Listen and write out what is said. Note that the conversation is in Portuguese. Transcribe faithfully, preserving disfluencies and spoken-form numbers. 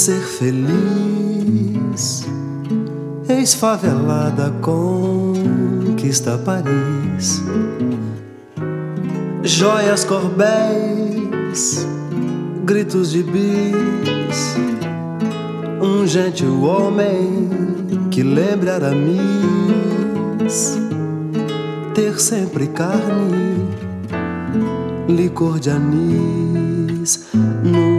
ser feliz, ex-favelada conquista Paris. Joias, corbéis, gritos de bis, um gentil homem que lembra Aramis. Ter sempre carne, licor de anis no